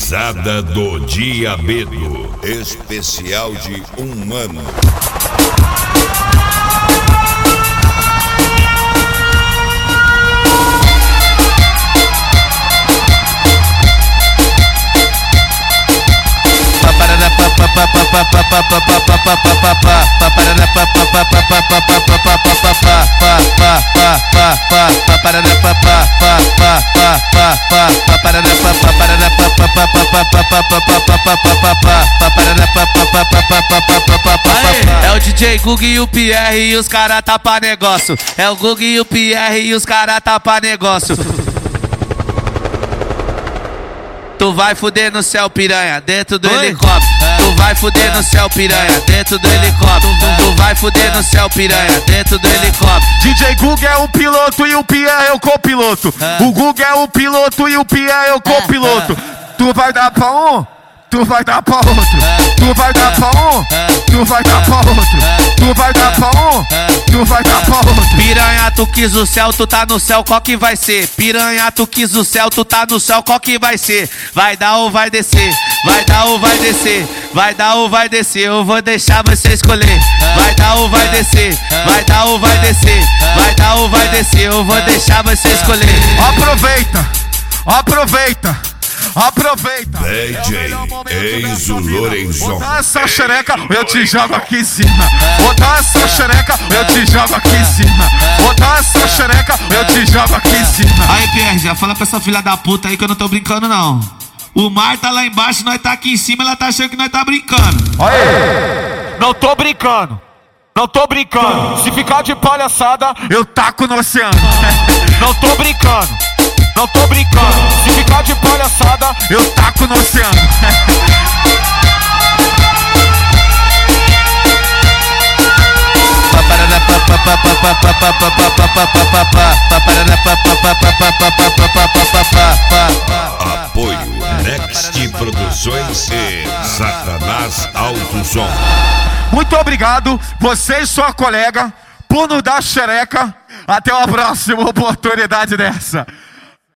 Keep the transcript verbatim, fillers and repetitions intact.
Risada do Diabedo. Especial de um ano. É o D J Gug e o Pierre e os cara tá pra negócio. É o Gug e o Pierre e os cara tá pra negócio. Tu vai fuder no céu, piranha, dentro do Oi? helicóptero. Tu vai fuder no céu, piranha, dentro do helicóptero. Tu vai fuder no céu, piranha, dentro do helicóptero. D J Gug é o piloto e o Pierre é o copiloto. O Gug é o piloto e o Pierre é o copiloto. Tu vai dar pra um, tu vai dar pra outro. Tu vai dar pra um, tu vai dar pra outro. Tu vai dar pra um, tu vai dar pra outro. Piranha, tu quis o céu, tu tá no céu, qual que vai ser? Piranha, tu quis o céu, tu tá no céu, qual que vai ser? Vai dar ou vai descer? Vai dar ou vai descer? Vai dar ou vai descer? Eu vou deixar você escolher. Vai dar ou vai descer? Vai dar ou vai descer? Vai dar ou vai descer? Eu vou deixar você escolher. Aproveita, aproveita, aproveita. D J Enzo Lorenzon. Botar essa xereca, eu te jogo aqui em cima. Botar essa xereca, eu te jogo aqui em cima. Botar essa xereca, eu te jogo aqui em cima. Aí, Pierre, já fala pra essa filha da puta aí que eu não tô brincando, não. O mar tá lá embaixo, nós tá aqui em cima, ela tá achando que nós tá brincando. Aê! Não tô brincando, não tô brincando. Se ficar de palhaçada, eu taco no oceano. Não tô brincando, não tô brincando. Se ficar de palhaçada, eu taco no oceano. Apoio Next Produções e Satanás Alto Som. Muito obrigado, você e sua colega, por nos dar xereca. Até uma próxima oportunidade dessa.